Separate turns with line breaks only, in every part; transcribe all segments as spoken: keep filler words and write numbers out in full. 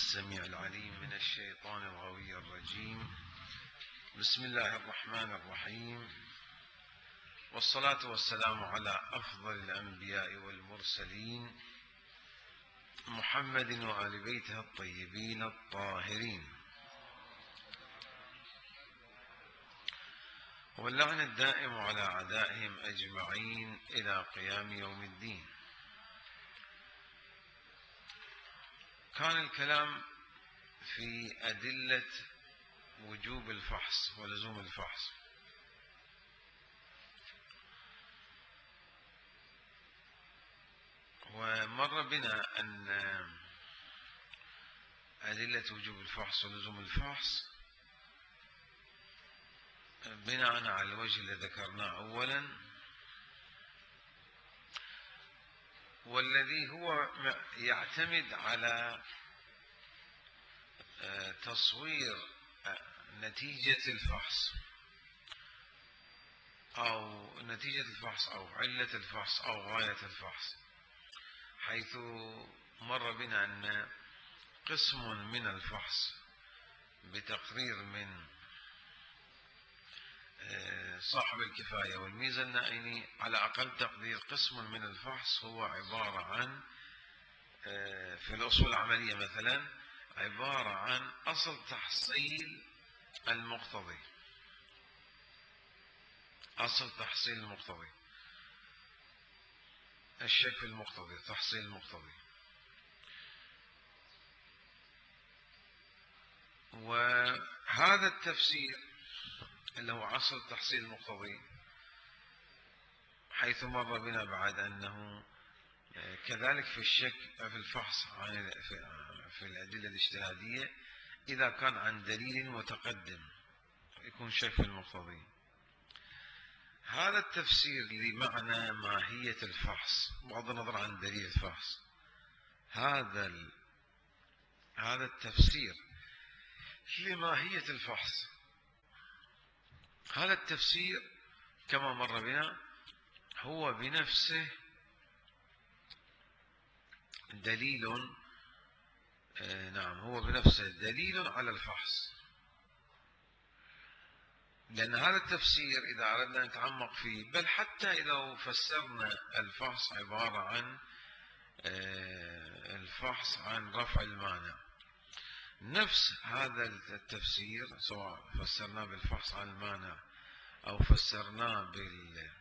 السميع العليم من الشيطان الغوي الرجيم. بسم الله الرحمن الرحيم، والصلاة والسلام على أفضل الأنبياء والمرسلين محمد وآل بيته الطيبين الطاهرين، واللعن الدائم على أعدائهم أجمعين إلى قيام يوم الدين. كان الكلام في أدلة وجوب الفحص ولزوم الفحص، ومر بنا أن أدلة وجوب الفحص ولزوم الفحص بناء على الوجه الذي ذكرناه أولا، والذي هو يعتمد على تصوير نتيجة الفحص أو نتيجة الفحص أو علة الفحص أو غاية الفحص، حيث مر بنا أن قسم من الفحص بتقرير من صاحب الكفاية والميزة النائني، على أقل تقدير قسم من الفحص هو عبارة عن في الأصول العملية مثلا عبارة عن أصل تحصيل المقتضي، أصل تحصيل المقتضي، الشك في المقتضي، تحصيل المقتضي. وهذا التفسير اللي هو أصل تحصيل المقتضي، حيث مر بنا بعد أنه كذلك في الشك في الفحص عن في الأدلة الاجتهادية إذا كان عن دليل متقدم يكون شك في المقتضي. هذا التفسير لمعنى ماهية الفحص بغض النظر عن دليل الفحص، هذا ال... هذا التفسير لماهية الفحص، هذا التفسير كما مر بنا هو بنفسه دليل، آه نعم هو بنفسه دليل على الفحص، لأن هذا التفسير إذا أردنا نتعمق فيه، بل حتى إذا فسرنا الفحص عبارة عن آه الفحص عن رفع المانع، نفس هذا التفسير سواء فسرناه بالفحص عن المانع أو فسرناه بال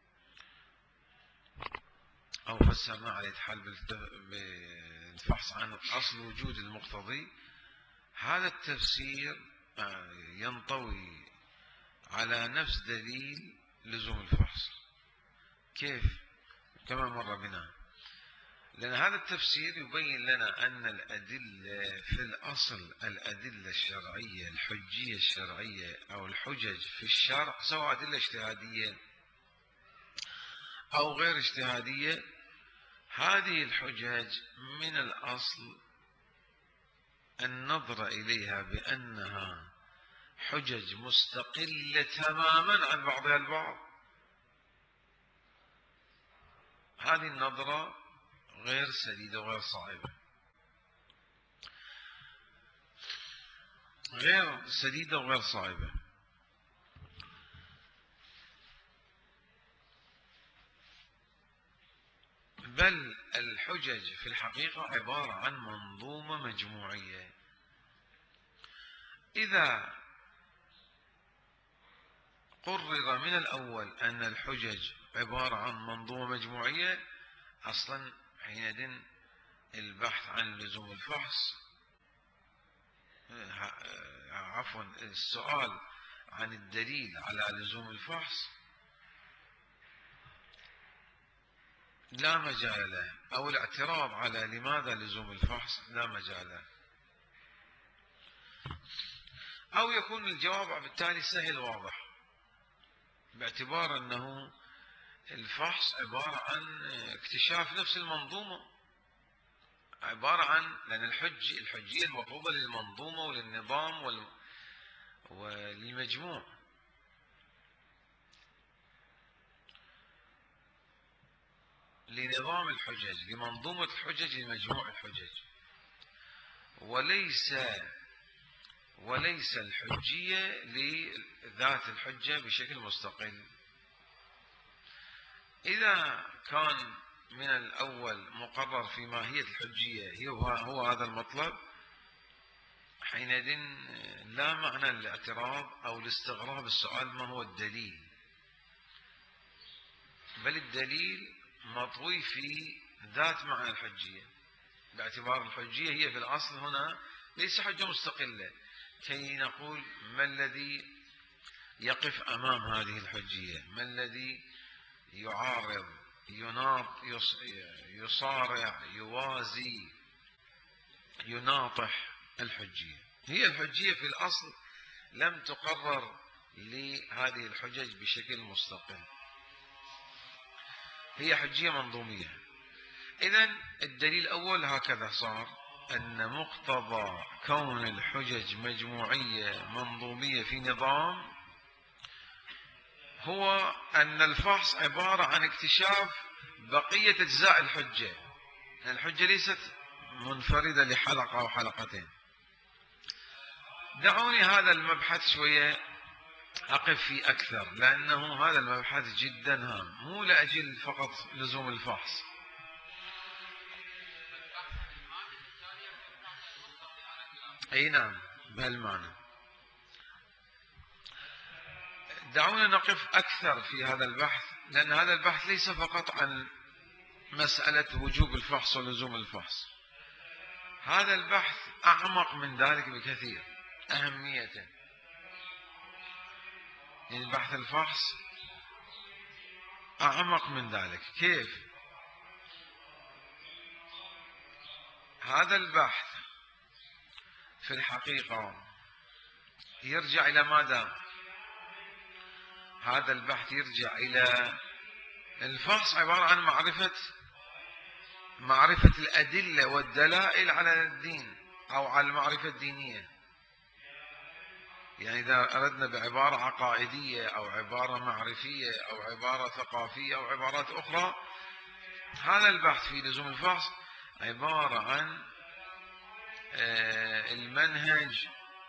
أو فسرناه على الحال بالفحص عن أصل وجود المقتضي، هذا التفسير ينطوي على نفس دليل لزوم الفحص. كيف؟ كما مر بنا، لأن هذا التفسير يبين لنا أن الأدلة في الأصل الأدلة الشرعية الحجية الشرعية أو الحجج في الشرع، سواء أدلة اجتهادية أو غير اجتهادية، هذه الحجج من الأصل النظر إليها بأنها حجج مستقلة تماما عن بعضها البعض. هذه النظرة غير سديدة وغير صائبة، غير سديدة وغير صائبة، بل الحجج في الحقيقة عبارة عن منظومة مجموعية. إذا قرر من الأول أن الحجج عبارة عن منظومة مجموعية، أصلا حينئذ البحث عن لزوم الفحص، عفوا السؤال عن الدليل على لزوم الفحص لا مجال له، أو الاعتراض على لماذا لزوم الفحص لا مجال له، أو يكون الجواب بالتالي سهل واضح، باعتبار أنه الفحص عبارة عن اكتشاف نفس المنظومة، عبارة عن لأن الحج الحجية المطلوبة للمنظومة وللنظام وال... وللمجموع، لنظام الحجج، لمنظومة الحجج، لمجموع الحجج. وليس وليس الحجية لذات الحجة بشكل مستقل. إذا كان من الأول مقرر في ماهية الحجية هو, هو هذا المطلب، حينئذ لا معنى للاعتراض أو لاستغراب السؤال ما هو الدليل، بل الدليل مطوي في ذات معنى الحجية، باعتبار الحجية هي في الأصل هنا ليس حجة مستقلة كي نقول ما الذي يقف أمام هذه الحجية، ما الذي يعارض يناط يصارع يوازي يناطح الحجية. هي الحجية في الأصل لم تقرر لهذه الحجج بشكل مستقل، هي حجية منظومية. إذن الدليل الأول هكذا صار أن مقتضى كون الحجج مجموعية منظومية في نظام هو أن الفحص عبارة عن اكتشاف بقية أجزاء الحجة، الحجة ليست منفردة لحلقة أو حلقتين. دعوني هذا المبحث شوية أقف فيه أكثر، لأنه هذا المبحث جدا هام، مو لأجل فقط لزوم الفحص. أي نعم بهالمعنى. دعونا نقف أكثر في هذا البحث، لأن هذا البحث ليس فقط عن مسألة وجوب الفحص ولزوم الفحص، هذا البحث أعمق من ذلك بكثير أهمية. يعني بحث الفحص أعمق من ذلك. كيف؟ هذا البحث في الحقيقة يرجع إلى ماذا؟ هذا البحث يرجع إلى الفحص عبارة عن معرفة معرفة الأدلة والدلائل على الدين أو على المعرفة الدينية. يعني إذا أردنا بعبارة عقائدية أو عبارة معرفية أو عبارة ثقافية أو عبارات أخرى، هذا البحث في لزوم الفحص عبارة عن المنهج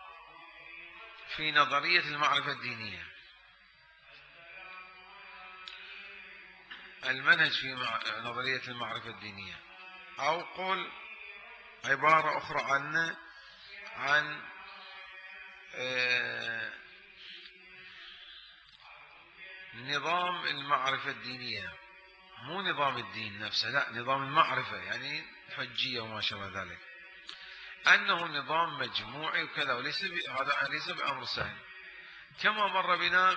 في نظرية المعرفة الدينية، المنهج في نظرية المعرفة الدينية، أو قل عبارة أخرى عنه عن نظام المعرفة الدينية، مو نظام الدين نفسه، لا، نظام المعرفة، يعني حجية وما شابه ذلك، أنه نظام مجموعي وكذا، وليس هذا ليس بأمر سهل. كما مر بنا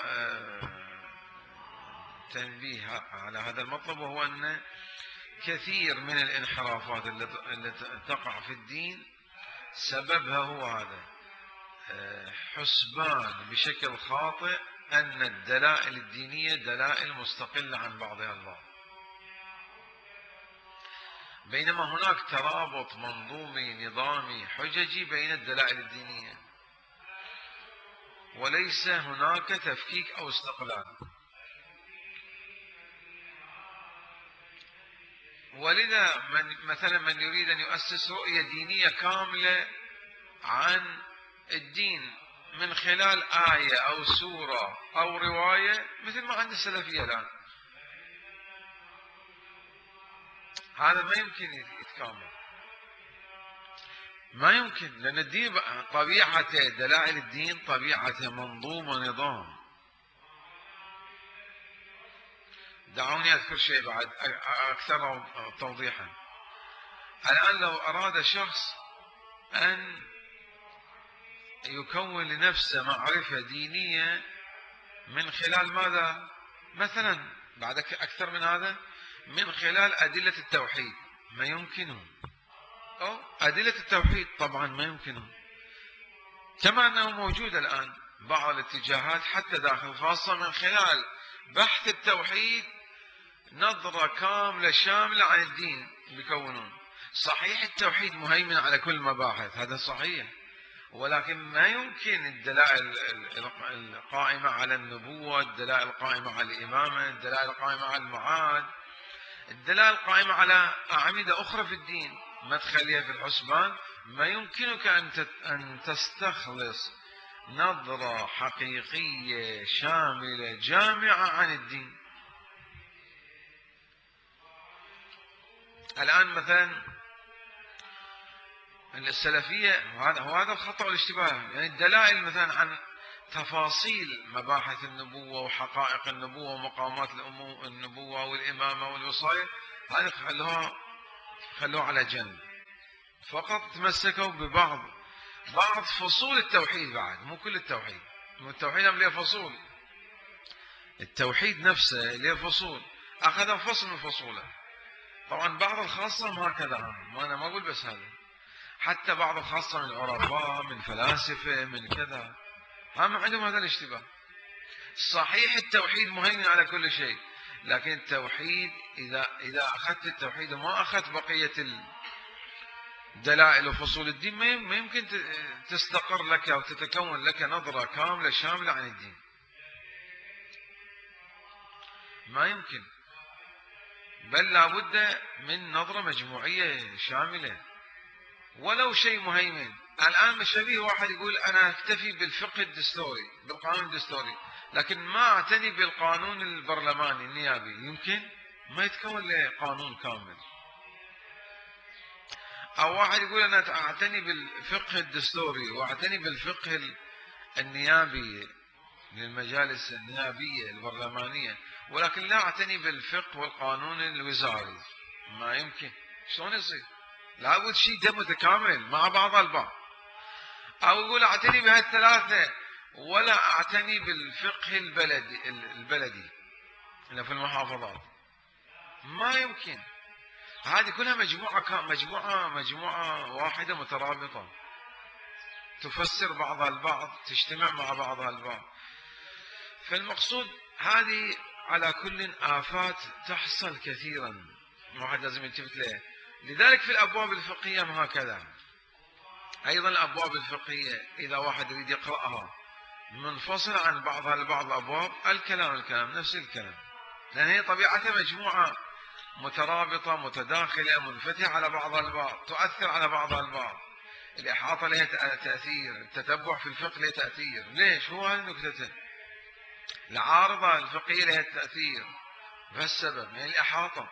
تنبيه على هذا المطلب، وهو أن كثير من الانحرافات التي تقع في الدين سببها هو هذا، حسبان بشكل خاطئ أن الدلائل الدينية دلائل مستقلة عن بعضها البعض، بينما هناك ترابط منظومي نظامي حججي بين الدلائل الدينية، وليس هناك تفكيك أو استقلال. ولذا من مثلا من يريد أن يؤسس رؤية دينية كاملة عن الدين من خلال آية أو سورة أو رواية، مثل ما عند السلفية الآن، هذا ما يمكن يتكامل، ما يمكن، لأن الدين طبيعته، دلائل الدين طبيعته منظومة نظام. دعوني أذكر شيء بعد أكثر توضيحا. الآن لو أراد شخص أن يكون لنفسه معرفة دينية من خلال ماذا؟ مثلا بعد أكثر من هذا، من خلال أدلة التوحيد، ما يمكنه، أو أدلة التوحيد طبعا ما يمكنه، كما أنه موجود الآن بعض الاتجاهات حتى داخل خاصة من خلال بحث التوحيد نظرة كاملة شاملة عن الدين بيكونون. صحيح التوحيد مهيمن على كل المباحث، هذا صحيح، ولكن ما يمكن الدلائل القائمة على النبوة، الدلائل القائمة على الإمامة، الدلائل القائمة على المعاد، الدلائل القائمة على أعمدة أخرى في الدين ما تخليها في الحسبان ما يمكنك أن تستخلص نظرة حقيقية شاملة جامعة عن الدين. الآن مثلا السلفية، وهذا الخطأ والاشتباه، يعني الدلائل مثلا عن تفاصيل مباحث النبوة وحقائق النبوة ومقامات النبوة والإمامة والوصاية، هذه خلوها خلوها على جنب، فقط تمسكوا ببعض بعض فصول التوحيد، بعد مو كل التوحيد، مو التوحيد له فصول، التوحيد نفسه له فصول، أخذ فصل من فصوله. طبعا بعض الخاصة ما هكذا، ما أنا ما أقول بس هذا، حتى بعض الخاصة من عرفاء، من فلاسفة، من كذا، هم عندهم هذا الاشتباه. صحيح التوحيد مهيمن على كل شيء، لكن التوحيد إذا إذا أخذت التوحيد وما أخذت بقية الدلائل وفصول الدين، ما يمكن تستقر لك أو تتكون لك نظرة كاملة شاملة عن الدين، ما يمكن، بل لابد من نظرة مجموعية شاملة ولو شيء مهيمن. الآن مش شبيه واحد يقول أنا أكتفي بالفقه الدستوري، بالقانون الدستوري، لكن ما أعتني بالقانون البرلماني النيابي، يمكن ما يتكون له قانون كامل. أو واحد يقول أنا أعتني بالفقه الدستوري وأعتني بالفقه النيابي للمجالس النيابية البرلمانية، ولكن لا أعتني بالفقه والقانون الوزاري، ما يمكن، شلون يصير؟ لابد شيء ده متكامل مع بعض البعض. أو يقول أعتني بهالثلاثة ولا أعتني بالفقه البلدي البلدي اللي في المحافظات، ما يمكن. هذه كلها مجموعة مجموعة مجموعة واحدة مترابطة، تفسر بعضها البعض، تجتمع مع بعضها البعض. فالمقصود هذه على كل آفات تحصل كثيرا، واحد لازم يلتفت لها. لذلك في الأبواب الفقهية ما هكذا. أيضا الأبواب الفقهية إذا واحد يريد يقرأها منفصل عن بعضها البعض الأبواب، الكلام الكلام نفس الكلام، لأن هي طبيعتها مجموعة مترابطة متداخلة منفتحة على بعضها البعض، تؤثر على بعضها البعض. الإحاطة لها تأثير، التتبع في الفقه له تأثير. ليش؟ هو هذه نكتته. العارضة الفقهية لها تأثير، فالسبب من الإحاطة،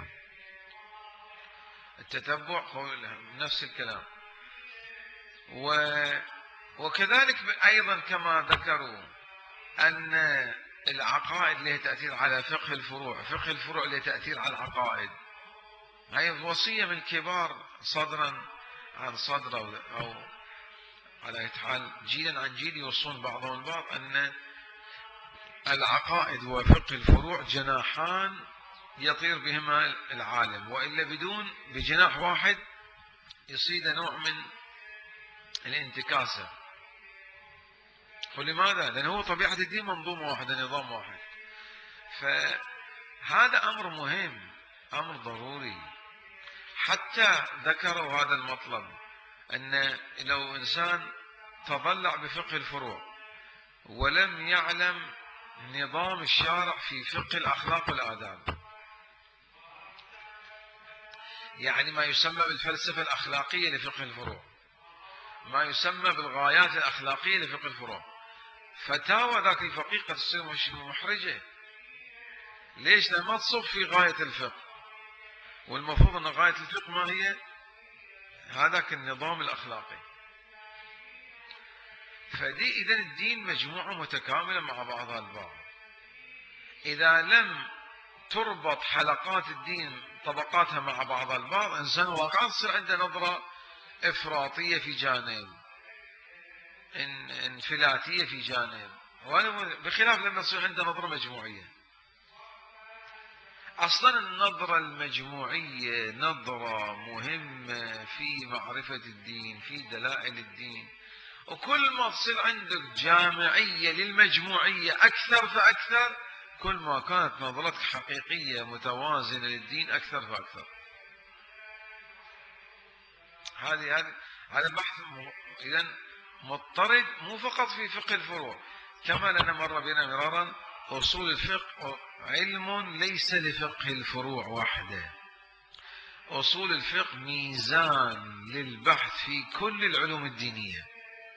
التتبع نفس الكلام. و... وكذلك أيضا كما ذكروا أن العقائد لها تأثير على فقه الفروع، فقه الفروع له تأثير على العقائد. هي وصية من الكبار صدرا عن صدر أو على أي حال جيلا عن جيل يوصون بعضهم البعض أن العقائد وفقه الفروع جناحان يطير بهما العالم، وإلا بدون بجناح واحد يصيد نوع من الانتكاسة. ولماذا؟ لأنه هو طبيعة الدين منظومة واحدة، نظام واحد. فهذا أمر مهم، أمر ضروري. حتى ذكروا هذا المطلب، أن لو إنسان تضلع بفقه الفروع ولم يعلم نظام الشارع في فقه الأخلاق والآداب، يعني ما يسمى بالفلسفة الأخلاقية لفقه الفروع، ما يسمى بالغايات الأخلاقية لفقه الفروع، فتاوى ذاك الفقيه قد تصير محرجة. ليش؟ لأن ما تصب في غاية الفقه، والمفروض أن غاية الفقه ما هي؟ هذاك النظام الأخلاقي. فدي إذن الدين مجموعة متكاملة مع بعضها البعض. إذا لم تربط حلقات الدين طبقاتها مع بعضها البعض، إنسان واقعا تصير عنده نظرة إفراطية في جانب، انفلاتية في جانب، بخلاف لما تصير عنده نظرة مجموعية. أصلا النظرة المجموعية نظرة مهمة في معرفة الدين، في دلائل الدين. وكل ما تصير عندك جامعية للمجموعية أكثر فأكثر، كل ما كانت نظرتك حقيقية متوازنة للدين أكثر فأكثر. هذه هذه هذا بحث إذن مضطرد، مو فقط في فقه الفروع، كما لنا مر بنا مرارا أصول الفقه علم ليس لفقه الفروع وحده، أصول الفقه ميزان للبحث في كل العلوم الدينية.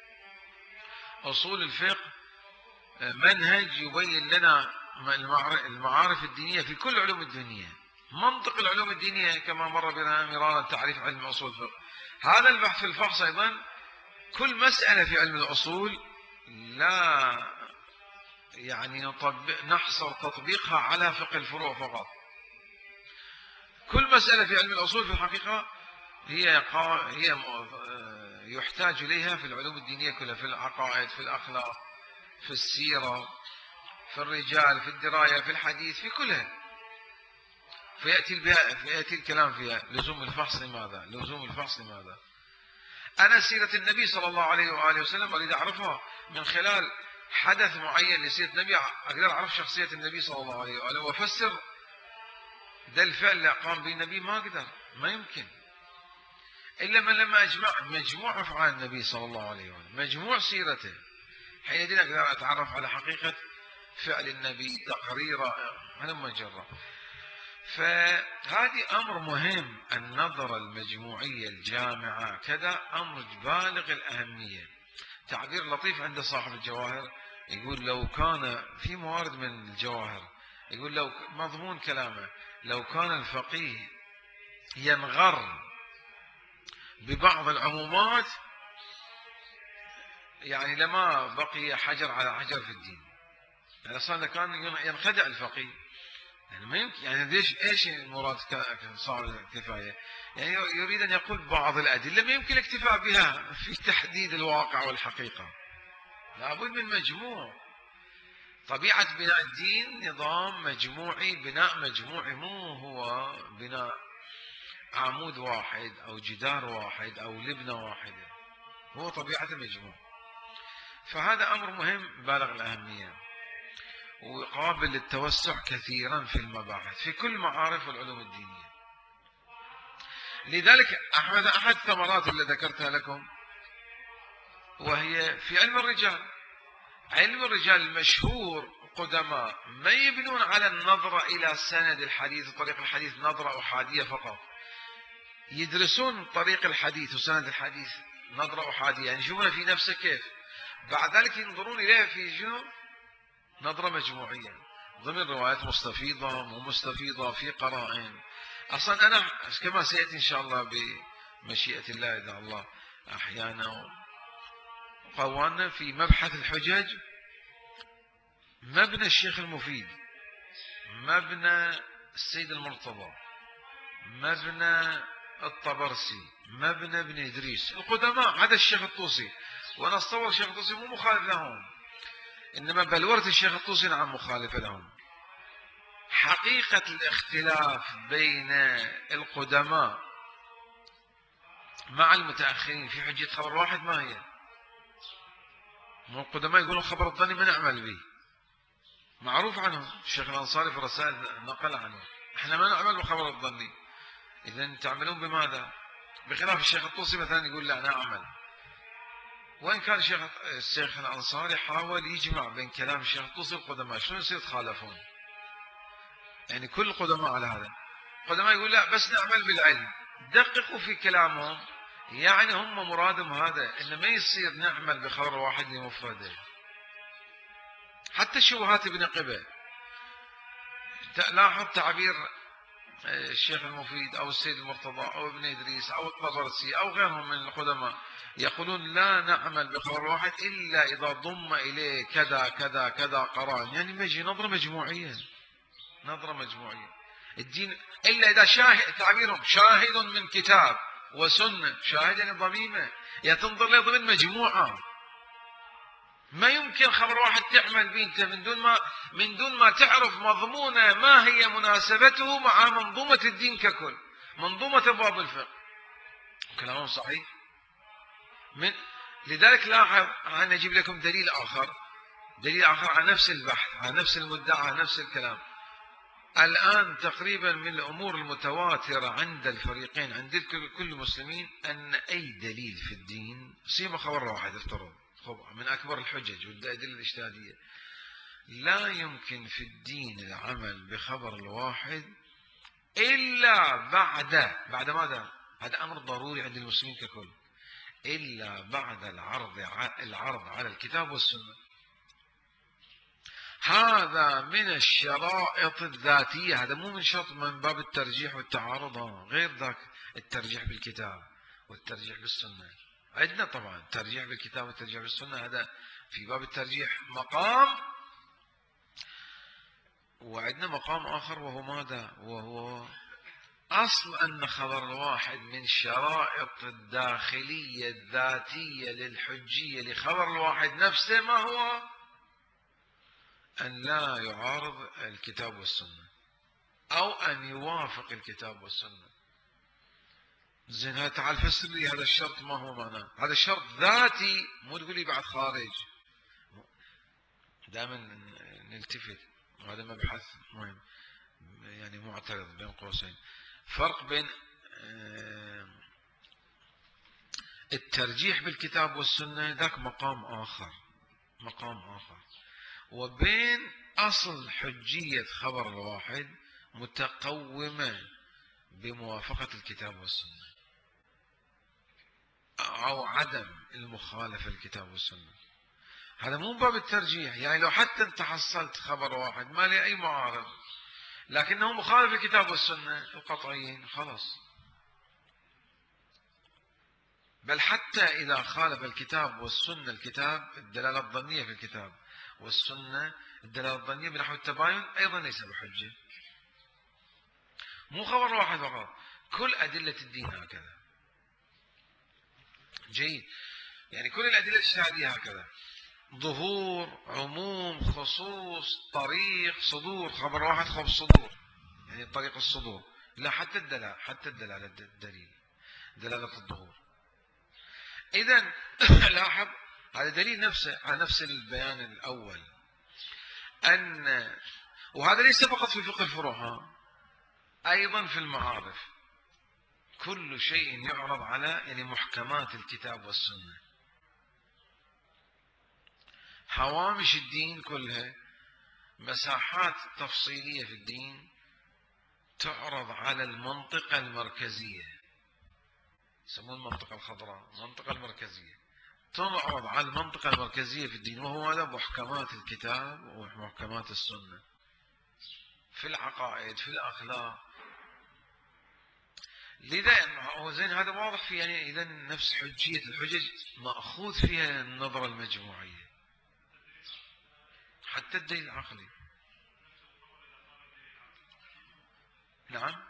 أصول الفقه منهج يبين لنا المعارف الدينية في كل العلوم الدينية. منطق العلوم الدينية كما مر بنا مرارا تعريف علم أصول الفقه. هذا البحث في الفحص أيضا كل مسألة في علم الأصول لا يعني نطبق نحصر تطبيقها على فقه الفروع فقط. كل مسألة في علم الأصول في الحقيقة هي هي يحتاج إليها في العلوم الدينية كلها، في العقائد، في الأخلاق، في السيرة، في الرجال، في الدراية، في الحديث، في كلها. فيأتي, فيأتي الكلام فيها. لزوم الفحص لماذا؟ لزوم الفحص لماذا؟ أنا سيرة النبي صلى الله عليه وآله وسلم أريد أعرفها من خلال حدث معين لسيرة النبي، أقدر أعرف شخصية النبي صلى الله عليه وآله وأفسر ده الفعل اللي قام به النبي. ما أقدر، ما يمكن إلا من لما أجمع مجموع أفعال النبي صلى الله عليه وآله، مجموع سيرته، حينئذ أقدر أتعرف على حقيقة فعل النبي، تقريره، هلم جرة. فهذه أمر مهم. النظرة المجموعية الجامعة كذا أمر بالغ الأهمية. تعبير لطيف عند صاحب الجواهر يقول لو كان في موارد من الجواهر، يقول لو مضمون كلامه لو كان الفقيه ينغر ببعض العمومات يعني لما بقي حجر على حجر في الدين. يعني أصلا كان ينخدع الفقيه، يعني ما يمكن، يعني ليش ايش المراد صار الكفايه؟ يعني يريد ان يقول بعض الادله ما يمكن الاكتفاء بها في تحديد الواقع والحقيقه، لابد من مجموع. طبيعه بناء الدين نظام مجموعي، بناء مجموعي، مو هو بناء عمود واحد او جدار واحد او لبنه واحده، هو طبيعه المجموع. فهذا امر مهم بالغ الاهميه وقابل للتوسع كثيرا في المباحث في كل معارف العلوم الدينية. لذلك أحد أحد الثمرات اللي ذكرتها لكم وهي في علم الرجال. علم الرجال المشهور قدماء ما يبنون على النظرة إلى سند الحديث وطريق الحديث نظرة أحادية فقط، يدرسون طريق الحديث وسند الحديث نظرة أحادية، يعني يشوفون في نفسه كيف، بعد ذلك ينظرون إليه في شنو؟ نظرة مجموعية ضمن روايات مستفيضة مو مستفيضة في قرائن. أصلا أنا كما سيأتي إن شاء الله بمشيئة الله إذا الله أحيانا قوانا في مبحث الحجج، مبنى الشيخ المفيد، مبنى السيد المرتضى، مبنى الطبرسي، مبنى ابن إدريس، القدماء، هذا الشيخ الطوسي. وأنا أتصور الشيخ الطوسي مو مخالف لهم، إنما بلورة الشيخ الطوسي نعم مخالفة لهم. حقيقة الاختلاف بين القدماء مع المتأخرين في حجية خبر واحد ما هي؟ مو القدماء يقولون خبر الظني ما نعمل به، معروف عنهم، الشيخ الأنصاري في الرسائل نقل عنه، احنا ما نعمل بخبر الظني. إذن تعملون بماذا؟ بخلاف الشيخ الطوسي مثلا يقول لا أنا أعمل. وإن كان الشيخ الشيخ الأنصاري حاول يجمع بين كلام الشيخ الطوسي والقدماء، شلون يصير يتخالفون؟ يعني كل القدماء على هذا. القدماء يقول لا بس نعمل بالعلم، دققوا في كلامهم، يعني هم مرادهم هذا، إن ما يصير نعمل بخبر واحد لمفرده. حتى الشبهات ابن قبة، لاحظ تعبير الشيخ المفيد أو السيد المرتضى أو ابن إدريس أو الطبرسي أو غيرهم من القدماء، يقولون لا نعمل بخبر واحد إلا إذا ضم إليه كذا كذا كذا قرائن، يعني مجي نظرة مجموعية، نظرة مجموعية الدين، إلا إذا شاهد، تعبيرهم شاهد من كتاب وسنة، شاهد يعني ضميمة، يتنظر له ضمن مجموعة. ما يمكن خبر واحد تعمل به انت من دون ما من دون ما تعرف مضمونه ما هي مناسبته مع منظومة الدين ككل، منظومة ابواب الفقه. كلامهم صحيح. من لذلك لاحظ، انا اجيب لكم دليل اخر، دليل اخر على نفس البحث، على نفس المدعى، على نفس الكلام. الآن تقريبا من الأمور المتواترة عند الفريقين، عند كل المسلمين، أن أي دليل في الدين سيما خبر واحد افترض من أكبر الحجج والأدلة الاجتهادية، لا يمكن في الدين العمل بخبر الواحد إلا بعد بعد ماذا؟ هذا أمر ضروري عند المسلمين ككل، إلا بعد العرض العرض على الكتاب والسنة. هذا من الشرائط الذاتية، هذا مو من شرط من باب الترجيح والتعارض، غير ذاك الترجيح بالكتاب والترجيح بالسنة. عندنا طبعا الترجيح بالكتاب والترجيح بالسنة، هذا في باب الترجيح مقام، وعندنا مقام آخر وهو ماذا؟ وهو أصل أن خبر الواحد من شرائط الداخلية الذاتية للحجية لخبر الواحد نفسه، ما هو؟ أن لا يعارض الكتاب والسنة أو أن يوافق الكتاب والسنة. زين، هذا تعال فسر لي هذا الشرط ما هو معناه. هذا الشرط ذاتي، مو تقول لي بعد خارج. دائما نلتفت، وهذا مبحث مهم يعني معترض بين قوسين. فرق بين الترجيح بالكتاب والسنة، ذاك مقام آخر، مقام آخر، وبين أصل حجية خبر الواحد متقومة بموافقة الكتاب والسنة أو عدم المخالفة للكتاب والسنة. هذا مو باب الترجيح، يعني لو حتى انت حصلت خبر واحد ما لي أي معارض لكنه مخالف للكتاب والسنة القطعيين، خلاص. بل حتى إذا خالف الكتاب والسنة، الكتاب الدلالة الظنية في الكتاب والسنة الدلالة الظنية بنحو التباين أيضا ليس بحجة. مو خبر واحد فقط، كل أدلة الدين هكذا. جيد، يعني كل الأدلة الاجتهادية هكذا، ظهور، عموم، خصوص، طريق، صدور. خبر واحد خب صدور، يعني طريق الصدور. لا، حتى الدلالة، حتى الدلالة الدليل دلالة الظهور. إذن لاحظ، هذا دليل نفسه على نفس البيان الأول، أن وهذا ليس فقط في فقه الفروع، أيضا في المعارف كل شيء يعرض على يعني محكمات الكتاب والسنة. هوامش الدين كلها، مساحات تفصيلية في الدين تعرض على المنطقة المركزية، يسمون المنطقة الخضراء، المنطقة المركزية تعرض على المنطقة المركزية في الدين، وهو هذا محكمات الكتاب ومحكمات السنة في العقائد، في الأخلاق. لذا هو زين، هذا واضح في يعني إذا نفس حجية الحجج مأخوذ فيها النظرة المجموعية، حتى الدليل العقلي. نعم،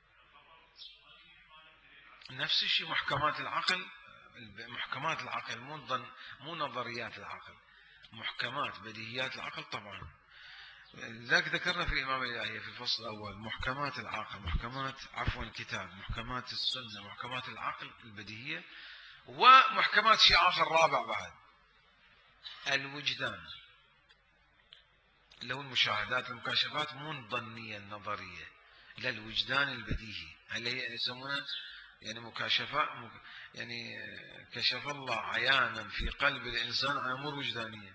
نفس الشيء محكمات العقل، محكمات العقل مو مو نظريات العقل، محكمات بديهيات العقل طبعا. لذلك ذكرنا في الإمامة الإلهية في الفصل الأول محكمات العقل، محكمات عفوا الكتاب، محكمات السنة، محكمات العقل البديهية، ومحكمات شيء آخر رابع بعد، الوجدان، اللي هو المشاهدات المكاشفات، مو الظنية النظرية، لا، الوجدان البديهي اللي يسمونه يعني مكاشفة، يعني كشف الله عيانا في قلب الإنسان عن أمور وجدانية،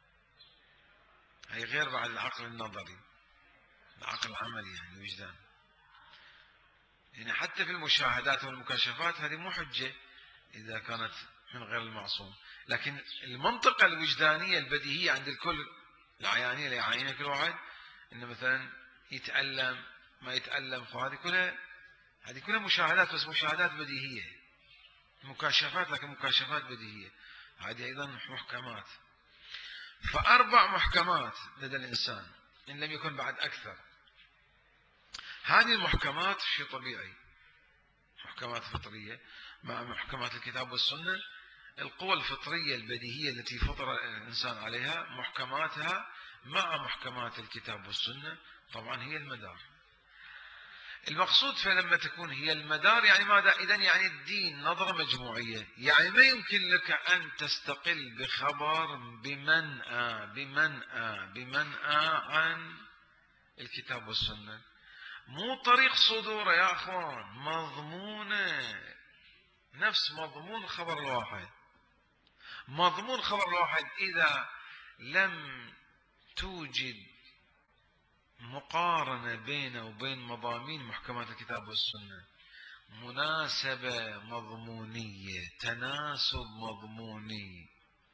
هي غير بعد العقل النظري، العقل العملي يعني الوجدان. يعني حتى في المشاهدات والمكاشفات هذه مو حجة إذا كانت من غير المعصوم، لكن المنطقة الوجدانية البديهية عند الكل، العيانية اللي يعاينها كل واحد، إنه مثلا يتألم ما يتألم، فهذه كلها هذه كلها مشاهدات، بس مشاهدات بديهية، مكاشفات لكن مكاشفات بديهية، هذه أيضا محكمات. فأربع محكمات لدى الإنسان إن لم يكن بعد أكثر. هذه المحكمات شيء طبيعي، محكمات فطرية مع محكمات الكتاب والسنة، القوى الفطرية البديهية التي فطر الإنسان عليها محكماتها مع محكمات الكتاب والسنة طبعا هي المدار. المقصود فلما تكون هي المدار يعني ماذا؟ إذن يعني الدين نظرة مجموعية، يعني ما يمكن لك أن تستقل بخبر بمنأى بمنأى بمنأى عن الكتاب والسنة. مو طريق صدوره يا أخوان، مضمونة نفس مضمون خبر الواحد. مضمون خبر الواحد إذا لم توجد مقارنة بينه وبين مضامين محكمات الكتاب والسنة، مناسبة مضمونية، تناسب مضموني،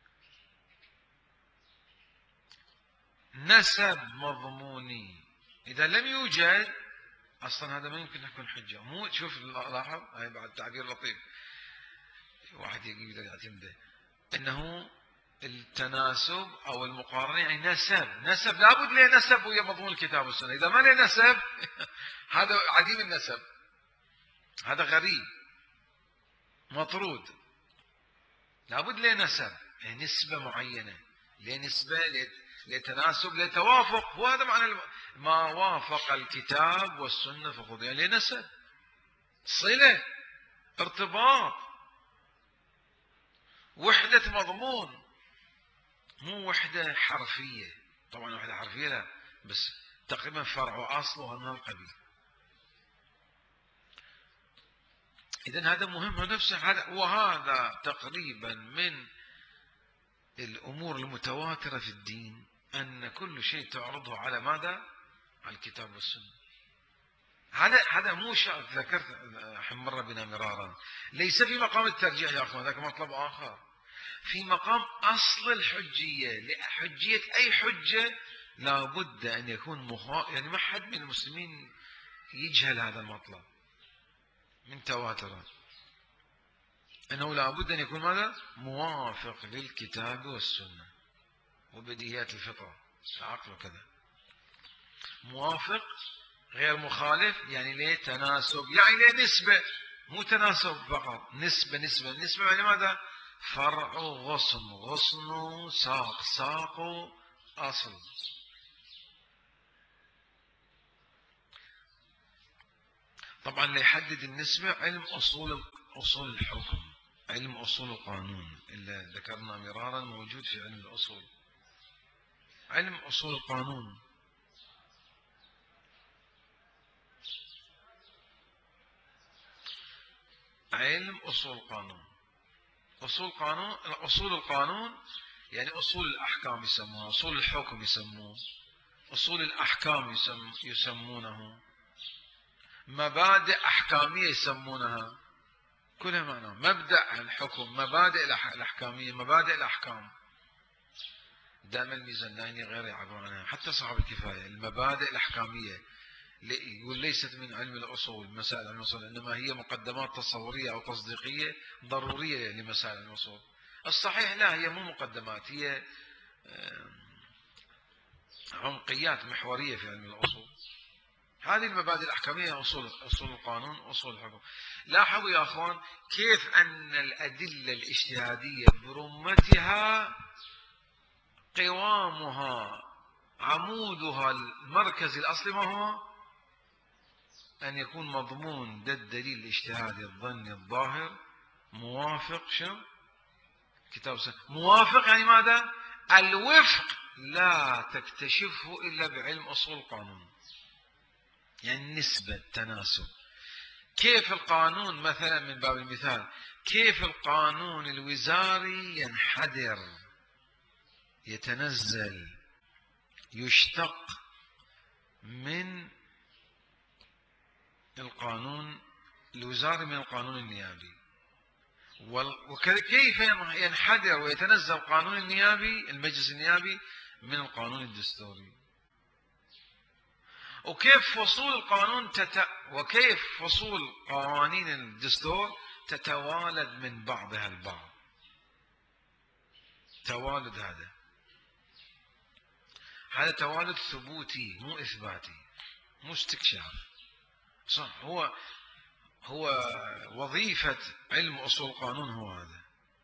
نسب مضموني. إذا لم يوجد أصلا هذا ما يمكن يكون حجة. مو شوف لاحظ هاي بعد تعبير لطيف واحد يقدر يعتمده، إنه التناسب أو المقارنة يعني نسب، نسب لابد له نسب ويا مضمون الكتاب والسنة. إذا ما له نسب هذا عديم النسب، هذا غريب مطرود. لابد له نسب، يعني نسبة معينة، لنسبة لتناسب لتوافق. هو هذا معنى ما وافق الكتاب والسنة فخذ، يعني نسب، صلة، ارتباط، وحدة مضمون، مو وحدة حرفية. طبعا وحدة حرفية لا، بس تقريبا فرع وأصلها من القبيل. إذن هذا مهم نفسه هذا، وهذا تقريبا من الأمور المتواترة في الدين، أن كل شيء تعرضه على ماذا؟ على الكتاب والسنة. هذا هذا مو شرط، ذكرت مر بنا مرارا، ليس في مقام الترجيح يا أخوان، ذاك مطلب آخر، في مقام أصل الحجية. لحجية أي حجة لابد أن يكون مخا... يعني ما حد من المسلمين يجهل هذا المطلب من تواتره، أنه لابد أن يكون ماذا؟ موافق للكتاب والسنة وبديهيات الفطرة العقل وكذا، موافق غير مخالف، يعني ليه تناسب، يعني ليه نسبة، مو تناسب فقط، نسبة نسبة نسبة يعني ماذا؟ فرع غصن، غصن ساق، ساق أصل. طبعا ليحدد النسبة علم أصول أصول الحكم، علم أصول القانون اللي ذكرنا مرارا موجود في علم الأصول، علم أصول القانون. علم أصول القانون، أصول قانون، أصول القانون يعني أصول الأحكام يسموها، أصول الحكم يسموه، أصول الأحكام يسم يسمونه، مبادئ أحكامية يسمونها، كلها معنى مبدأ الحكم، مبادئ الأحكامية، مبادئ الأحكام. دائما الميزانيني غير يعبر عنها، حتى صاحب الكفاية، المبادئ الأحكامية يقول ليست من علم الأصول، مسائل الأصول إنما هي مقدمات تصورية أو تصديقية ضرورية لمسائل الأصول. الصحيح لا، هي مو مقدمات، هي عمقيات محورية في علم الأصول. هذه المبادئ الأحكامية أصول أصول القانون، أصول الحكم. لاحظوا يا أخوان كيف أن الأدلة الاجتهادية برمتها، قوامها، عمودها المركزي الأصلي ما هو؟ أن يكون مضمون ده الدليل الاجتهادي الظني الظاهر موافق شو؟ كتاب السنة. موافق يعني ماذا؟ الوفق لا تكتشفه إلا بعلم أصول القانون، يعني نسبة تناسب. كيف القانون مثلا من باب المثال، كيف القانون الوزاري ينحدر، يتنزل، يشتق من القانون الوزاري من القانون النيابي، وكيف ينحدر ويتنزل القانون النيابي المجلس النيابي من القانون الدستوري، وكيف فصول القانون تت... وكيف فصول قوانين الدستور تتوالد من بعضها البعض. توالد هذا هذا توالد ثبوتي مو إثباتي، مو استكشاف. صح، هو هو وظيفة علم أصول القانون هو هذا،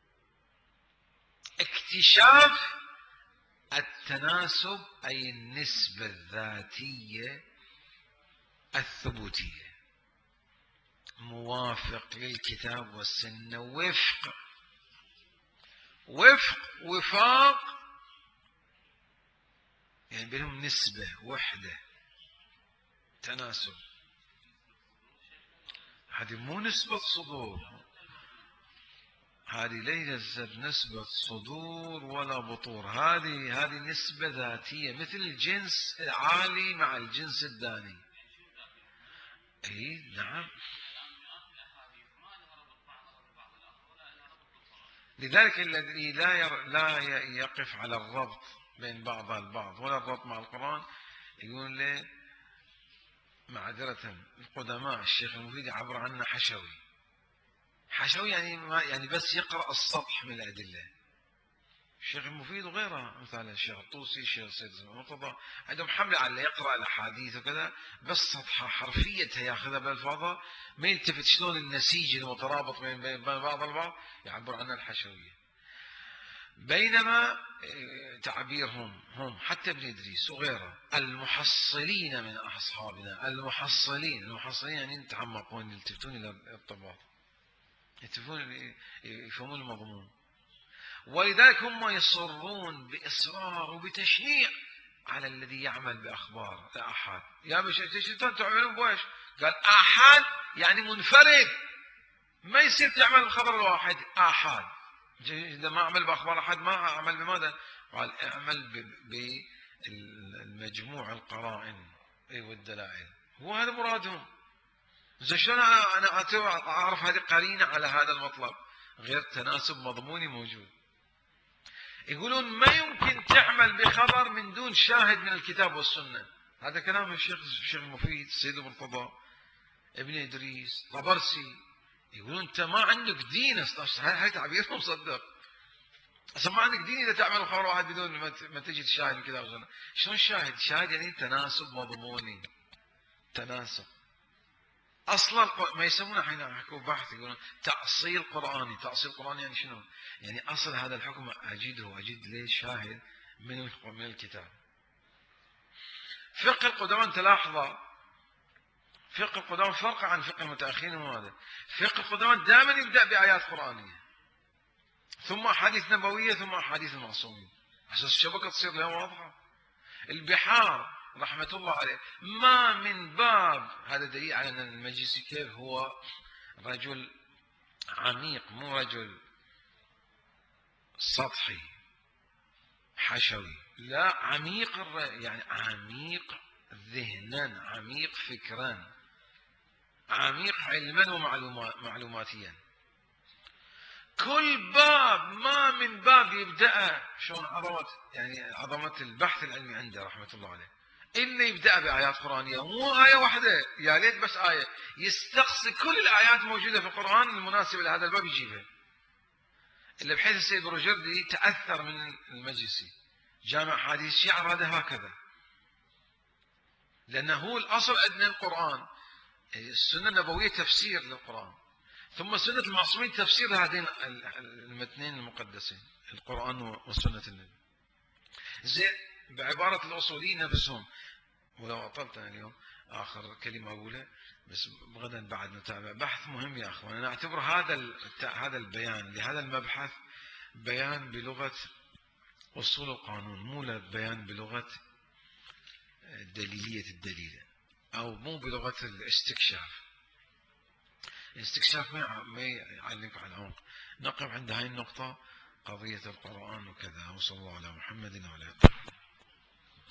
اكتشاف التناسب، أي النسبة الذاتية الثبوتية، موافق للكتاب والسنة، وفق وفق وفاق، يعني بينهم نسبة، وحدة، تناسب. هذه مو نسبة صدور، هذه ليست نسبة صدور ولا بطور، هذه هذه نسبة ذاتية، مثل الجنس العالي مع الجنس الداني. اي نعم. لذلك الذي لا لا يقف على الربط بين بعضها البعض ولا الربط مع القرآن يقول له معذرة القدماء الشيخ المفيد يعبر عنه حشوي. حشوي يعني ما يعني بس يقرأ السطح من الأدلة. الشيخ المفيد وغيره مثلا الشيخ الطوسي الشيخ سيد المرتضى عندهم حملة على يقرأ الأحاديث وكذا بس سطحها حرفيتها ياخذها بألفاظها، ما يلتفت شلون النسيج المترابط بين بعض البعض يعبر عنه الحشوية. بينما تعبيرهم هم حتى ابن إدريس وغيره المحصلين من أصحابنا، المحصلين المحصلين يعني يتعمقون يلتفتون إلى الارتباط، يلتفتون يفهمون المضمون، ولذلك هم يصرون بإصرار وبتشنيع على الذي يعمل بأخبار الآحاد. يا مش شلون تعملون بويش؟ قال آحاد يعني منفرد، ما يصير تعمل بخبر الواحد آحاد. إذا ما أعمل بأخبار أحد ما أعمل بماذا؟ قال اعمل بالمجموع القرائن والدلائل، هو هذا مرادهم. زين شلون أنا أعرف هذه قرينة على هذا المطلب؟ غير تناسب مضموني موجود. يقولون ما يمكن تعمل بخبر من دون شاهد من الكتاب والسنة. هذا كلام الشيخ الشيخ المفيد السيد المرتضى ابن إدريس طبرسي. يقولون أنت ما عندك دين أصلا، هاي تعبيرهم صدق. أصلا ما عندك دين إذا تعمل خبر واحد بدون ما تجد شاهد من الكتاب والسنة. شلون شاهد؟ شاهد يعني تناسب مضموني، تناسب. اصلا ما يسمونه حين يحكوا بحث يقولون تأصيل قرآني. تأصيل قرآني يعني شنو؟ يعني اصل هذا الحكم اجده اجد له شاهد من من الكتاب. فقه القدامى تلاحظه، فقه القدامى فرق عن فقه المتأخرين. وهذا فقه القدامى دائما يبدأ بآيات قرآنية ثم أحاديث نبوية ثم أحاديث المعصومين عشان الشبكة تصير لها واضحة. البحار رحمة الله عليه ما من باب، هذا دليل على أن المجلسي كيف هو رجل عميق، مو رجل سطحي حشوي، لا عميق، يعني عميق ذهنا، عميق فكرا، عميق علما ومعلوماتيا. كل باب ما من باب يبدأ شلون عظمة، يعني عظمة البحث العلمي عنده رحمة الله عليه، إلا يبدأ بآيات قرآنية، مو آية واحدة، يا ليت بس آية، يستقصي كل الآيات الموجودة في القرآن المناسبة لهذا الباب يجيبها. إلا بحيث السيد بروجردي تأثر من المجلسي، جامع حديث الشيعة هذا هكذا، لأنه هو الأصل عندنا القرآن، السنة النبوية تفسير للقرآن، ثم سنة المعصومين تفسير لهذين المتنين المقدسين القرآن وسنة النبي. زين بعبارة الأصوليين نفسهم، ولو أطلت أنا اليوم آخر كلمة أقولها بس غدا بعد نتابع بحث مهم يا أخوان. أنا أعتبر هذا هذا البيان لهذا المبحث بيان بلغة أصول القانون، مو بيان بلغة دليلية الدليل، أو مو بلغة الاستكشاف. الاستكشاف ما يعلمك على العمق. نقف عند هاي النقطة، قضية القرآن وكذا. وصلى الله على محمد وعلى آله.